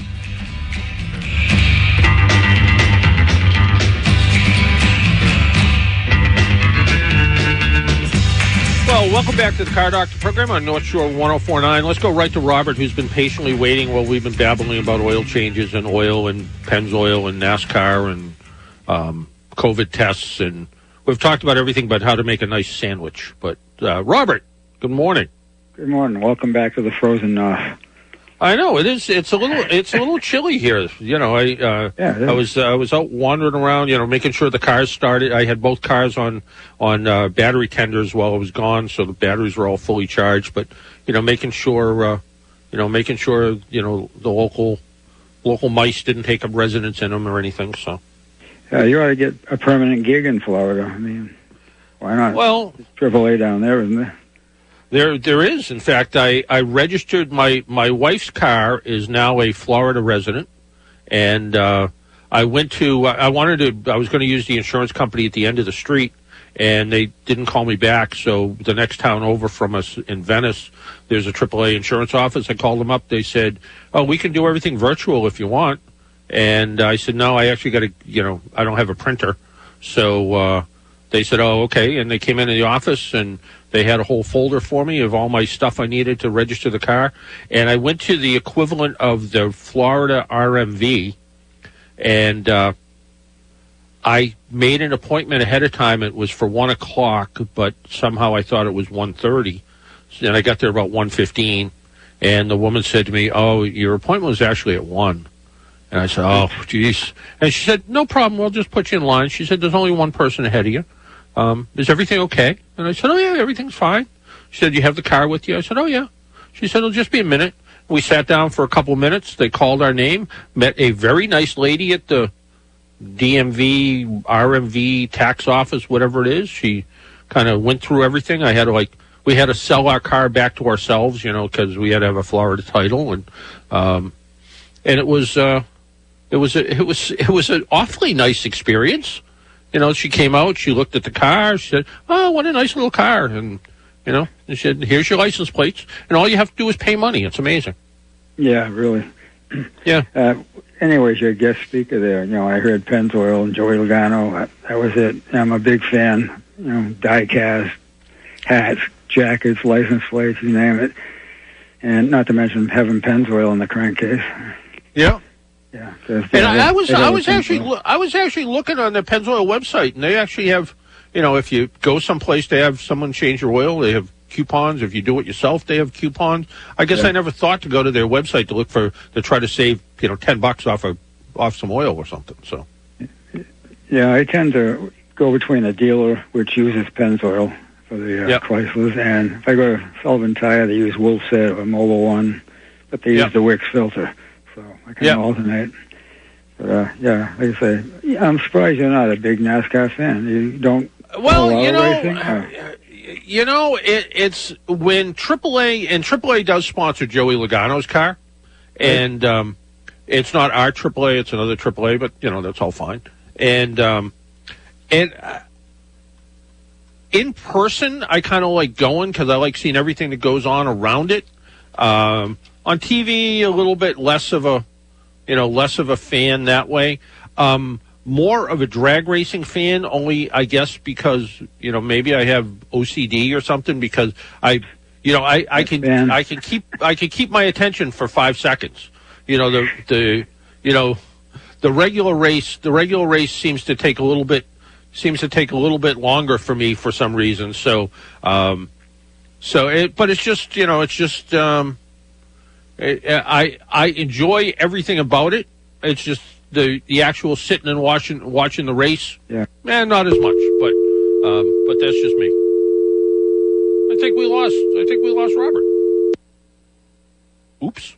Well, welcome back to the Car Doctor program on North Shore 1049. Let's go right to Robert, who's been patiently waiting while we've been babbling about oil changes and oil and Pennzoil and NASCAR and COVID tests. And we've talked about everything but how to make a nice sandwich. But, Robert, good morning. Good morning. Welcome back to the frozen north. I know it is. It's a little chilly here. I was out wandering around, making sure the cars started. I had both cars on battery tenders while I was gone, so the batteries were all fully charged. But making sure the local mice didn't take up residence in them or anything. So you ought to get a permanent gig in Florida. I mean, why not? Well, AAA down there, isn't there? There is. In fact, I registered my wife's car is now a Florida resident, and I was going to use the insurance company at the end of the street, and they didn't call me back. So the next town over from us in Venice, there's a AAA insurance office. I called them up. They said, "Oh, we can do everything virtual if you want." And I said, "No, I actually got to, I don't have a printer." So they said, "Oh, okay." And they came into the office and they had a whole folder for me of all my stuff I needed to register the car. And I went to the equivalent of the Florida RMV, and I made an appointment ahead of time. It was for 1 o'clock, but somehow I thought it was 1:30. And I got there about 1:15, and the woman said to me, "Oh, your appointment was actually at 1." And I said, "Oh, geez." And she said, "No problem. We'll just put you in line." She said, "There's only one person ahead of you. Is everything okay?" And I said, "Oh, yeah, everything's fine." She said, "You have the car with you?" I said, "Oh, yeah." She said, "It'll just be a minute." We sat down for a couple of minutes. They called our name, met a very nice lady at the DMV, RMV tax office, whatever it is. She kind of went through everything. We had to sell our car back to ourselves, because we had to have a Florida title. And it was an awfully nice experience. She came out, she looked at the car, she said, "Oh, what a nice little car." And, she said, "Here's your license plates. And all you have to do is pay money." It's amazing. Yeah, really. Yeah. Anyways, your guest speaker there, I heard Pennzoil and Joey Logano. That was it. I'm a big fan. Die-cast, hats, jackets, license plates, you name it. And not to mention having Pennzoil in the crankcase. Yeah. Yeah. And I was actually looking on the Pennzoil website, and they actually have, if you go someplace, they have someone change your oil. They have coupons. If you do it yourself, they have coupons. I guess I never thought to go to their website to try to save $10 off some oil or something. So. Yeah, I tend to go between a dealer which uses Pennzoil for the Chryslers, and if I go to Sullivan Tire, they use Wolfset or Mobil One, but they use the Wix filter, so I can alternate. But like I say, I'm surprised you're not a big NASCAR fan. You don't. Well, it's when AAA does sponsor Joey Logano's car, and it's not our AAA, it's another AAA, but that's all fine. And in person, I kind of like going because I like seeing everything that goes on around it. On TV, a little bit less of a fan that way. More of a drag racing fan, only I guess because maybe I have OCD or something, because I can keep my attention for 5 seconds. The regular race seems to take a little bit longer for me for some reason. But it's just I enjoy everything about it. It's just the actual sitting and watching the race. Yeah. Not as much, but that's just me. I think we lost Robert. Oops.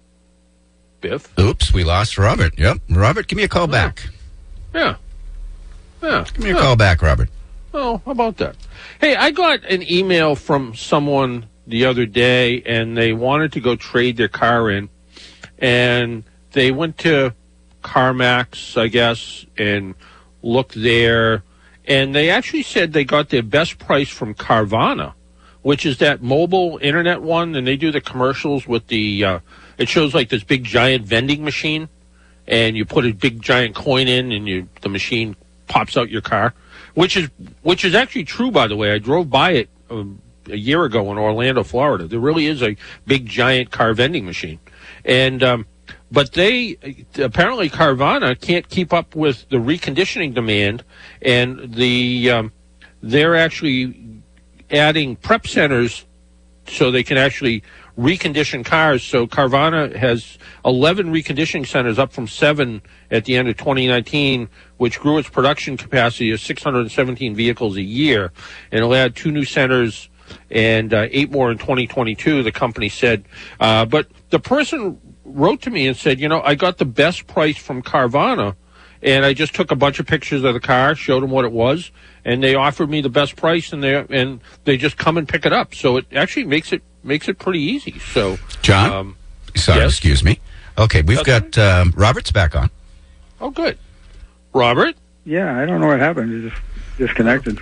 Biff. Oops, we lost Robert. Yep. Robert, give me a call back. Yeah. Give me a call back, Robert. Oh, how about that? Hey, I got an email from someone the other day, and they wanted to go trade their car in, and they went to CarMax, I guess, and looked there, and they actually said they got their best price from Carvana, which is that mobile internet one, and they do the commercials with the, it shows like this big giant vending machine, and you put a big giant coin in, and the machine pops out your car, which is actually true, by the way. I drove by it a year ago in Orlando, Florida. There really is a big giant car vending machine, and but apparently Carvana can't keep up with the reconditioning demand, and they're actually adding prep centers so they can actually recondition cars. So Carvana has 11 reconditioning centers, up from 7 at the end of 2019, which grew its production capacity to 617 vehicles a year. And it'll add 2 new centers and 8 more in 2022, the company said. But the person wrote to me and said, I got the best price from Carvana, and I just took a bunch of pictures of the car, showed them what it was, and they offered me the best price, and they just come and pick it up. So it actually makes it pretty easy. So, John, sorry, yes? Excuse me. Okay, we've got Robert's back on. Oh, good. Robert? Yeah, I don't know what happened. You just disconnected.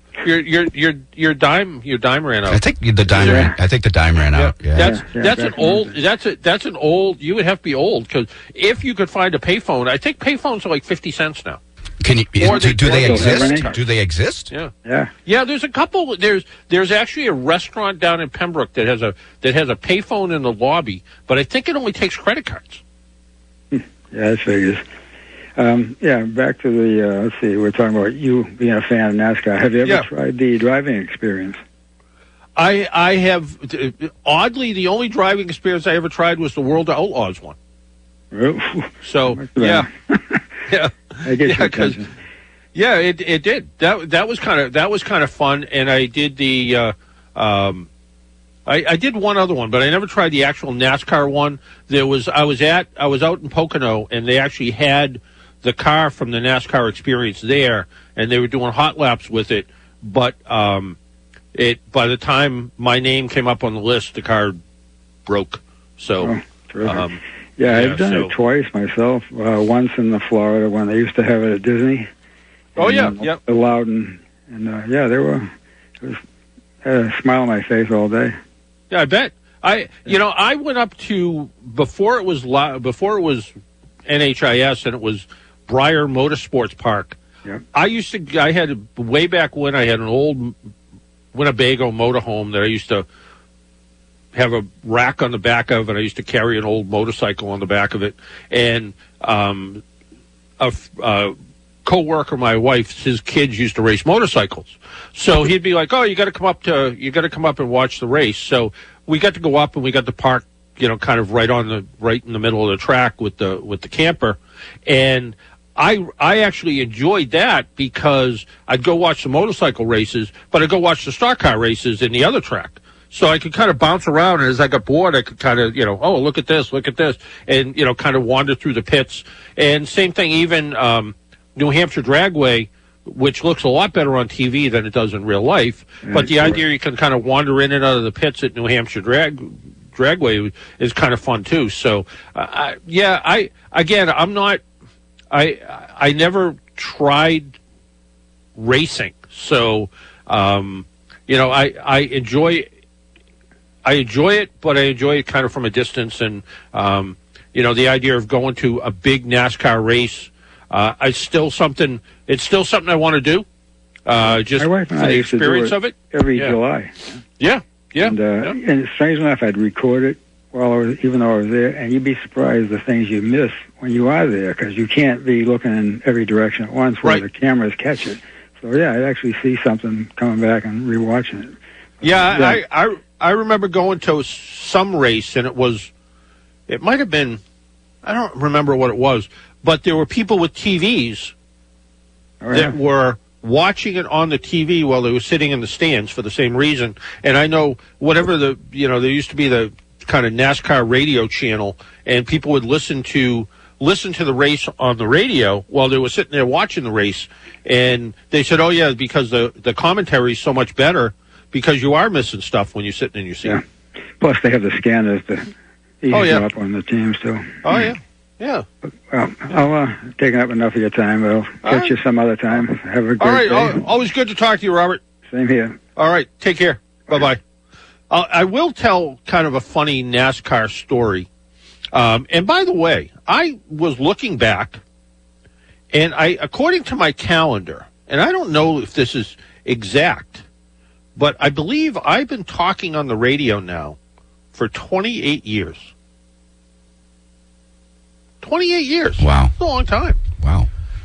Your dime ran out. I think the dime ran out. Yeah. That's an old. You would have to be old, because if you could find a payphone, I think payphones are like 50 cents now. Can you? Do they exist? Do they exist? Yeah. Yeah. There's a couple. There's actually a restaurant down in Pembroke that has a payphone in the lobby, but I think it only takes credit cards. Yeah, that figures. Yeah, back to the, let's see, we're talking about you being a fan of NASCAR. Have you ever tried the driving experience? I have, oddly, the only driving experience I ever tried was the World of Outlaws one. So, yeah. Yeah. I get your attention. Yeah, it did. That was kind of fun, and I did the I did one other one, but I never tried the actual NASCAR one. I was out in Pocono, and they actually had the car from the NASCAR experience there, and they were doing hot laps with it. But by the time my name came up on the list, the car broke. So, I've done it twice myself. Once in the Florida when they used to have it at Disney. Yep. Loudon, and it was had a smile on my face all day. Yeah, I bet. I went up to before it was NHIS and it was Breyer Motorsports Park. Yep. I had way back when I had an old Winnebago motorhome that I used to have a rack on the back of, and I used to carry an old motorcycle on the back of it. And a co-worker of my wife's, his kids used to race motorcycles. So he'd be like, "Oh, you got to come up and watch the race." So we got to go up, and we got to park, kind of right in the middle of the track with the camper. And I actually enjoyed that because I'd go watch the motorcycle races, but I'd go watch the stock car races in the other track. So I could kind of bounce around, and as I got bored, I could kind of, oh, look at this, and, kind of wander through the pits. And same thing, even New Hampshire Dragway, which looks a lot better on TV than it does in real life. But the idea you can kind of wander in and out of the pits at New Hampshire Dragway is kind of fun, too. So, I never tried racing. So, I enjoy it, but I enjoy it kind of from a distance. And, the idea of going to a big NASCAR race, it's still something I want to do. Just for the experience of it. Every July. Yeah. And strangely enough, I'd record it even though I was there, and you'd be surprised the things you miss when you are there, because you can't be looking in every direction at once where the cameras catch it. So, I'd actually see something coming back and rewatching it. Yeah, I remember going to some race, and it might have been, I don't remember what it was, but there were people with TVs that were watching it on the TV while they were sitting in the stands for the same reason. And I know whatever there used to be the kind of NASCAR radio channel, and people would listen to the race on the radio while they were sitting there watching the race. And they said, oh, yeah, because the commentary is so much better because you are missing stuff when you're sitting in your seat. Yeah. Plus, they have the scanners to ease up on the teams, too. Oh, yeah. Yeah. Well, I'll taken up enough of your time. I'll catch you some other time. Have a great day. All right. Always good to talk to you, Robert. Same here. All right. Take care. Bye-bye. I will tell kind of a funny NASCAR story. And by the way, I was looking back, and according to my calendar, and I don't know if this is exact, but I believe I've been talking on the radio now for 28 years. 28 years. Wow. That's a long time. Wow.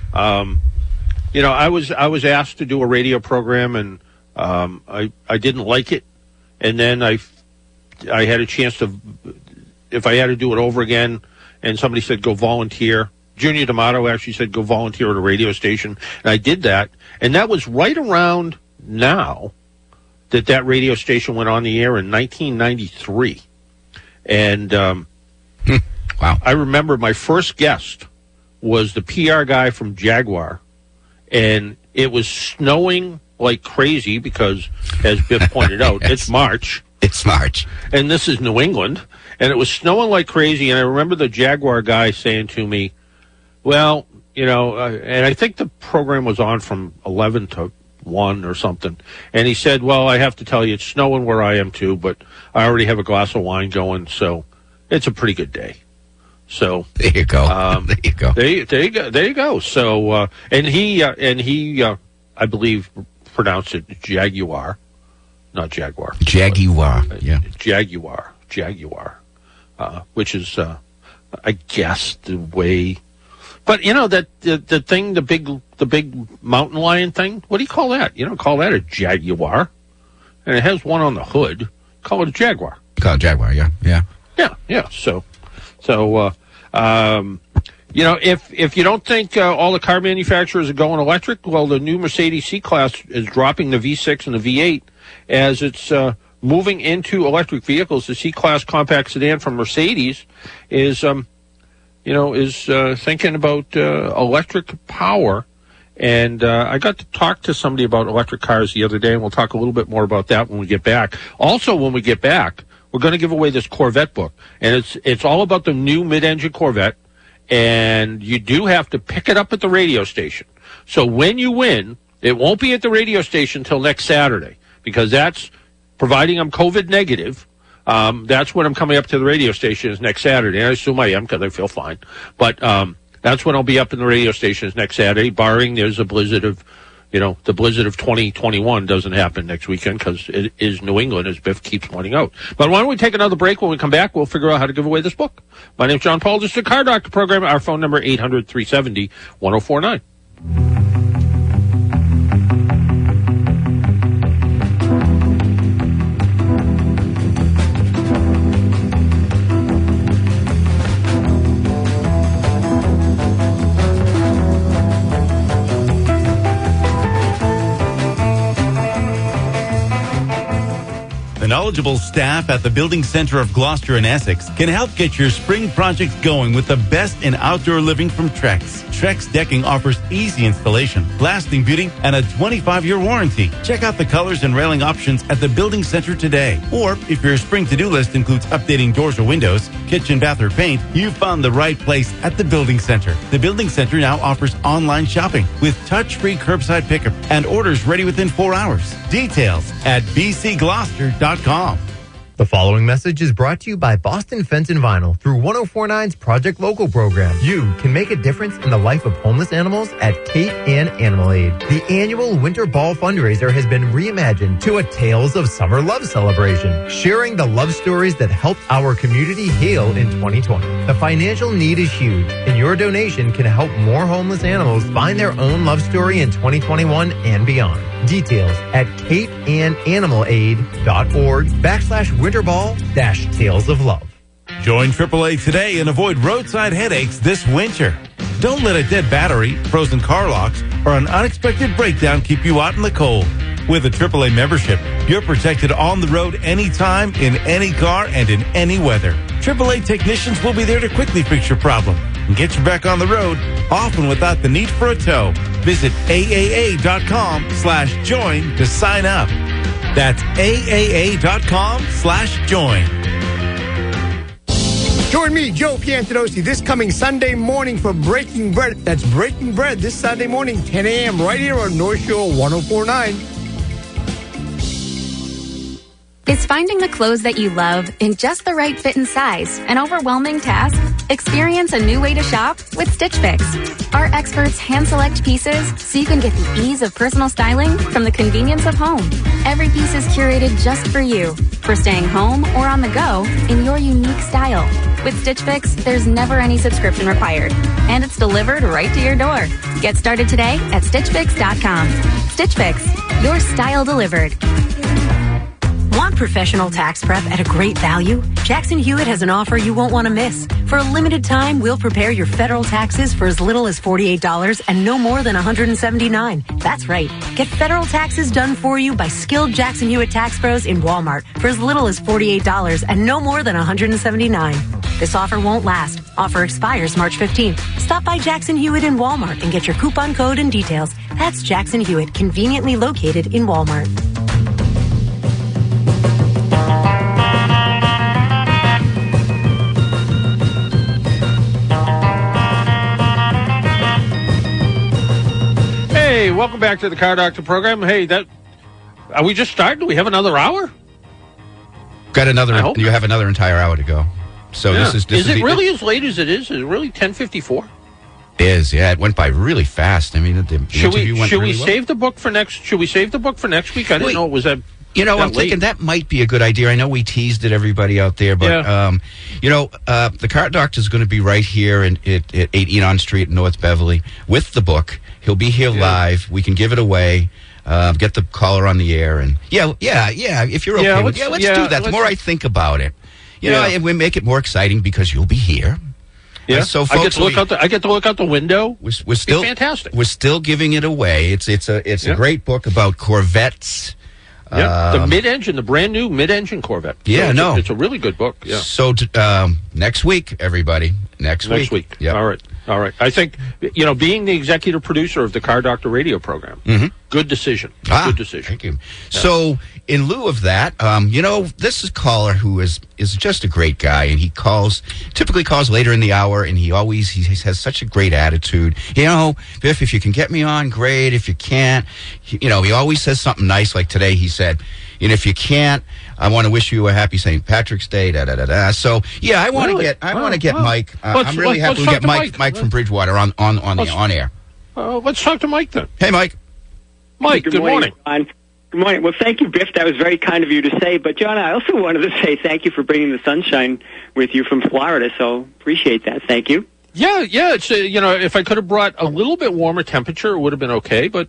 I was asked to do a radio program, and I didn't like it. And then I had a chance to, if I had to do it over again, and somebody said, go volunteer. Junior D'Amato actually said, go volunteer at a radio station. And I did that. And that was right around now that radio station went on the air in 1993. And wow. I remember my first guest was the PR guy from Jaguar. And it was snowing like crazy because, as Biff pointed out, it's March. It's March. And this is New England. And it was snowing like crazy. And I remember the Jaguar guy saying to me, well, and I think the program was on from 11 to 1 or something. And he said, well, I have to tell you, it's snowing where I am too, but I already have a glass of wine going, so it's a pretty good day. So there you go. There you go. There you go. So and he I believe pronounced it Jaguar, not Jaguar. Jaguar. Yeah. Jaguar. Which is I guess the way But you know that the thing, the big mountain lion thing. What do you call that? You don't call that a Jaguar, and it has one on the hood. Call it a Jaguar. Call it Jaguar. Yeah. So, you know, if you don't think all the car manufacturers are going electric, well, the new Mercedes C-Class is dropping the V6 and the V8 as it's moving into electric vehicles. The C-Class compact sedan from Mercedes is thinking about electric power. And I got to talk to somebody about electric cars the other day, and we'll talk a little bit more about that when we get back. Also, when we get back, we're going to give away this Corvette book, and it's all about the new mid-engine Corvette, and you do have to pick it up at the radio station. So when you win, it won't be at the radio station until next Saturday, because that's, providing I'm COVID negative, that's when I'm coming up to the radio station is next Saturday. I assume I am because I feel fine. But that's when I'll be up in the radio stations next Saturday, barring there's a blizzard of, the blizzard of 2021 doesn't happen next weekend because it is New England, as Biff keeps pointing out. But why don't we take another break? When we come back, we'll figure out how to give away this book. My name's John Paul. This is the Car Doctor program. Our phone number, 800-370-1049. The knowledgeable staff at the Building Center of Gloucester and Essex can help get your spring projects going with the best in outdoor living from Trex. Trex Decking offers easy installation, lasting beauty, and a 25-year warranty. Check out the colors and railing options at the Building Center today. Or if your spring to-do list includes updating doors or windows, kitchen, bath, or paint, you've found the right place at the Building Center. The Building Center now offers online shopping with touch-free curbside pickup and orders ready within 4 hours. Details at bcgloucester.com. The following message is brought to you by Boston Fence and Vinyl through 1049's Project Local program. You can make a difference in the life of homeless animals at Cape Ann Animal Aid. The annual Winter Ball fundraiser has been reimagined to a Tales of Summer Love celebration, sharing the love stories that helped our community heal in 2020. The financial need is huge, and your donation can help more homeless animals find their own love story in 2021 and beyond. Details at capeannanimalAid.org/winterball-tales of love. Join AAA today and avoid roadside headaches this winter. Don't let a dead battery, frozen car locks, or an unexpected breakdown keep you out in the cold. With a AAA membership, you're protected on the road anytime, in any car, and in any weather. AAA technicians will be there to quickly fix your problem and get you back on the road, often without the need for a tow. Visit AAA.com/join to sign up. That's AAA.com/join. Join me, Joe Piantadosi, this coming Sunday morning for Breaking Bread. That's Breaking Bread this Sunday morning, 10 a.m. right here on North Shore 1049. Is finding the clothes that you love in just the right fit and size an overwhelming task? Experience a new way to shop with Stitch Fix. Our experts hand-select pieces so you can get the ease of personal styling from the convenience of home. Every piece is curated just for you, for staying home or on the go in your unique style. With Stitch Fix, there's never any subscription required, and it's delivered right to your door. Get started today at StitchFix.com. Stitch Fix, your style delivered. Want professional tax prep at a great value? Jackson Hewitt has an offer you won't want to miss. For a limited time, we'll prepare your federal taxes for as little as $48 and no more than $179. That's right. Get federal taxes done for you by skilled Jackson Hewitt tax pros in Walmart for as little as $48 and no more than $179. This offer won't last. Offer expires March 15th. Stop by Jackson Hewitt in Walmart and get your coupon code and details. That's Jackson Hewitt, conveniently located in Walmart. Hey, welcome back to the Car Doctor program. Hey, are we just starting? Do we have another hour? Got another. You have another entire hour to go. So yeah. This is it really as late as it is? Is it really 10:54? It is. Yeah, it went by really fast. I mean, the interview went really well. Save the book for next? Should we save the book for next week? I didn't know it was that. I'm thinking that might be a good idea. I know we teased it, everybody out there, but the Car Doctor is going to be right here at 8 Enon Street in North Beverly with the book. He'll be here live. We can give it away. Get the caller on the air, and if you're okay with it, let's do that. The more I think about it, and we make it more exciting because you'll be here. Yeah, so folks, I get to look out the window. We're still fantastic. We're still giving it away. It's a great book about Corvettes. The mid-engine, the brand new mid-engine Corvette. Yeah, it's a really good book. Yeah. So next week, everybody. Next week. Yeah. All right. I think being the executive producer of the Car Doctor radio program, good decision. Good decision. Thank you. Yeah. So in lieu of that, this is a caller who is just a great guy, and he typically calls later in the hour, and he has such a great attitude. Biff, if you can get me on, great. If you can't, he always says something nice. Like today, he said, if you can't, I want to wish you a happy St. Patrick's Day. So I want to get Mike. I'm really happy to get Mike from Bridgewater on air. Let's talk to Mike then. Hey, Mike. Mike, good morning. John. Good morning. Well, thank you, Biff. That was very kind of you to say. But, John, I also wanted to say thank you for bringing the sunshine with you from Florida. So appreciate that. Thank you. Yeah. It's if I could have brought a little bit warmer temperature, it would have been okay. But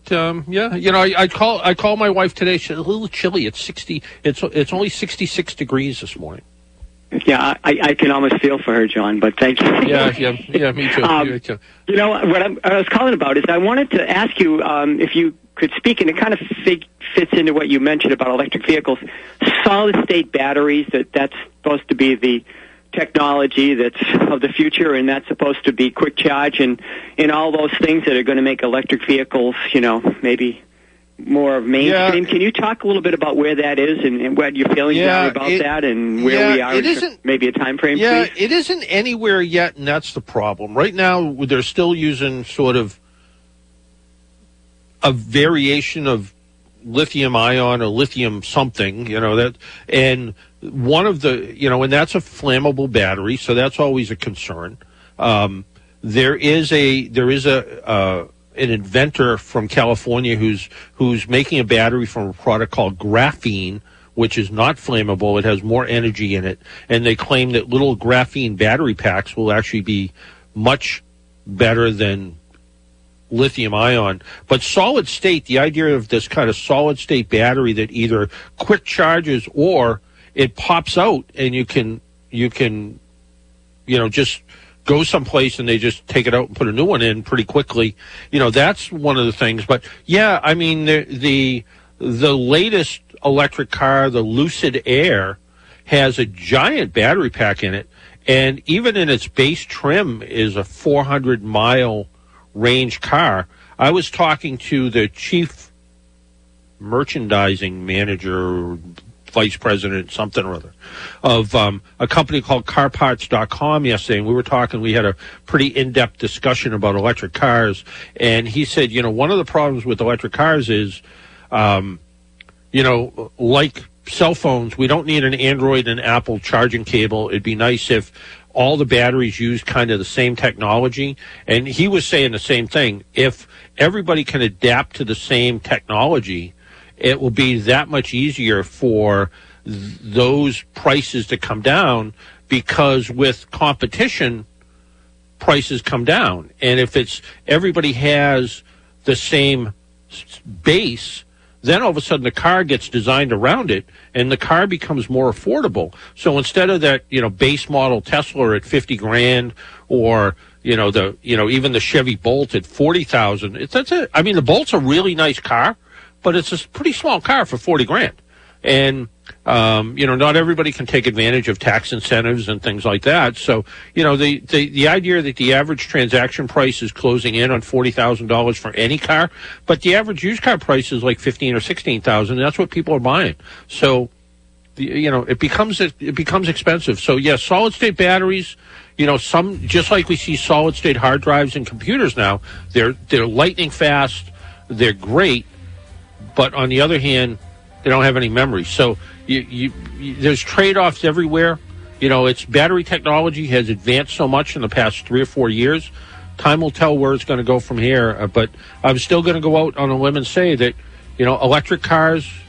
I call my wife today. She's a little chilly. It's 60. It's only 66 degrees this morning. Yeah, I can almost feel for her, John. But thank you. Yeah. Me too. What I was calling about is I wanted to ask you if you could speak, and it kind of fits into what you mentioned about electric vehicles, solid-state batteries. That's supposed to be the technology that's of the future, and that's supposed to be quick charge and all those things that are going to make electric vehicles, maybe more mainstream. Yeah. Can you talk a little bit about where that is and what your feelings are about that and where we are? Maybe a time frame, please? It isn't anywhere yet, and that's the problem. Right now, they're still using sort of a variation of lithium ion or lithium something, and one of the, and that's a flammable battery, so that's always a concern. There is an inventor from California who's making a battery from a product called graphene, which is not flammable. It has more energy in it, and they claim that little graphene battery packs will actually be much better than lithium ion. But solid state, the idea of this kind of solid state battery that either quick charges or it pops out and you can just go someplace and they just take it out and put a new one in pretty quickly. That's one of the things. But yeah, I mean, the laytest electric car, the Lucid Air, has a giant battery pack in it, and even in its base trim is a 400-mile range car. I was talking to the chief merchandising manager, vice president, something or other, of a company called CarParts.com yesterday, and we had a pretty in-depth discussion about electric cars, and he said, one of the problems with electric cars is, like cell phones, we don't need an Android and Apple charging cable. It'd be nice if all the batteries use kind of the same technology. And he was saying the same thing. If everybody can adapt to the same technology, it will be that much easier for those prices to come down, because with competition, prices come down. And if everybody has the same base, then all of a sudden the car gets designed around it, and the car becomes more affordable. So instead of that, base model Tesla at $50,000, or even the Chevy Bolt at $40,000. I mean, the Bolt's a really nice car, but it's a pretty small car for $40,000. And not everybody can take advantage of tax incentives and things like that. So, the idea that the average transaction price is closing in on $40,000 for any car, but the average used car price is like $15,000 or $16,000. That's what people are buying. So, it becomes expensive. So, yes, solid state batteries. Some, just like we see solid state hard drives in computers now, they're lightning fast. They're great, but on the other hand, they don't have any memory. So there's trade-offs everywhere. Its battery technology has advanced so much in the past 3 or 4 years. Time will tell where it's going to go from here. But I'm still going to go out on a limb and say that, electric cars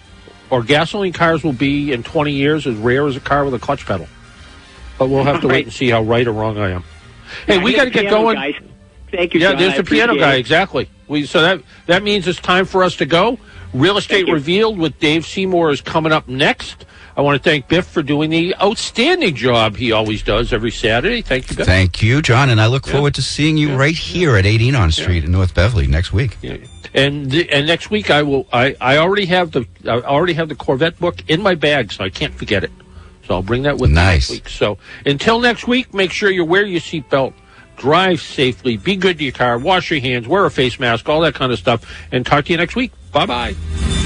or gasoline cars will be in 20 years as rare as a car with a clutch pedal. But we'll have to wait and see how right or wrong I am. Hey, we got to get going. Guys. Thank you, Yeah, John. there's the piano guy, exactly. So that means it's time for us to go. Real Estate Revealed with Dave Seymour is coming up next. I want to thank Biff for doing the outstanding job he always does every Saturday. Thank you, Biff. Thank you, John, and I look forward to seeing you right here at 8 Enon Street in North Beverly next week. Yeah. And next week I already have the Corvette book in my bag, so I can't forget it. So I'll bring that with me next week. So until next week, make sure you wear your seatbelt, drive safely, be good to your car, wash your hands, wear a face mask, all that kind of stuff, and talk to you next week. Bye-bye.